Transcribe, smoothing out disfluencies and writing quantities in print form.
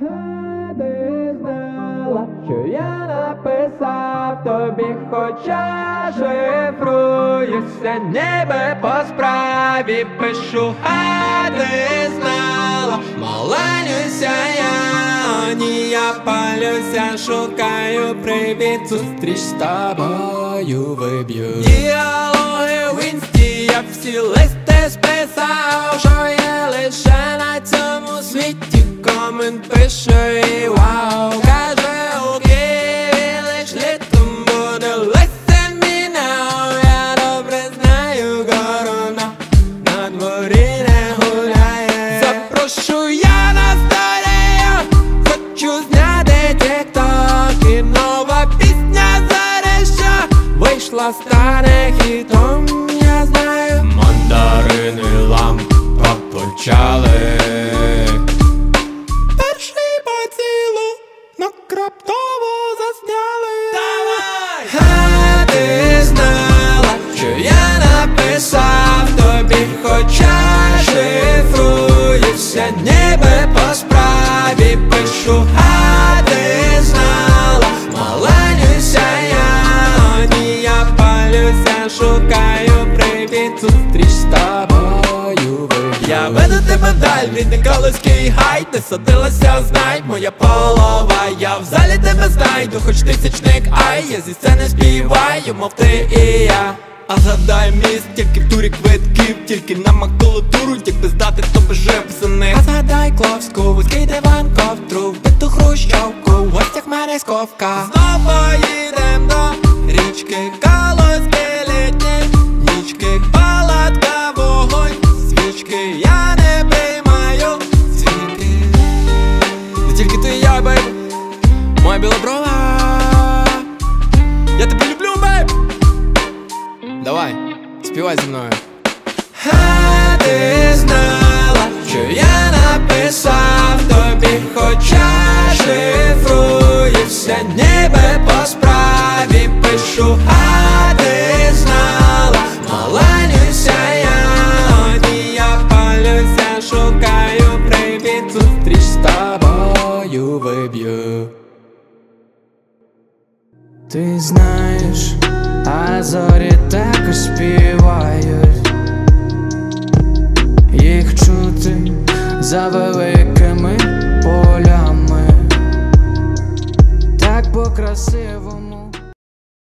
Ти знала, що я написав тобі, хоча шифруюся, ніби по справі пишу. А ти знала, маленюся я, ні, я палюся, шукаю привід, зустріч з тобою виб'ю. Діалоги в інсті, я всі листи списав, що є лише на цьому світі. Комент пише і вау, каже у Києві лиш літом буде listen me now. Я добре знаю, корона на дворі не гуляє. Запрошую я на сторію, хочу зняти тік-ток, і нова пісня зареща вийшла, стане хітом, я знаю. Мандарини лампа почали. Раптово засняли. Давай! А ти знала, що я написав тобі, хоча шифруюся, ніби по справі пишу. А ти знала, маленюся я, ні, я палюся, шукаю привід, зустріч з тобою. Я веду тебе вдаль, від Николаївський гай, ти садилася, знай, моя полова. Я в залі тебе знайду, хоч тисячник, ай, я зі сцени співаю, мов ти і я. А згадай міст, тільки в турі квитків, тільки на макулатуру, якби здати, то би жив писаний. А згадай Кловську, вузький диван, ковтру, вбиту хрущовку, в гостях мене сковка. Знов поїдем до річки, колоски літні, нічки, палатка, вогонь, свічки, я не приймаю свідки. Не тільки ти і я, бейб, моя білоброва, я тебе люблю, бейб. Давай, співай зі мною. А ти знала, що я написав тобі, хоча шифруюся, ніби по справі пишу. А ти знала, маленюся я, ні, я палюся, шукаю привід, зустріч з тобою виб'ю. Ти знаєш, а зорі також співають, їх чути за великими полями, так по-красивому.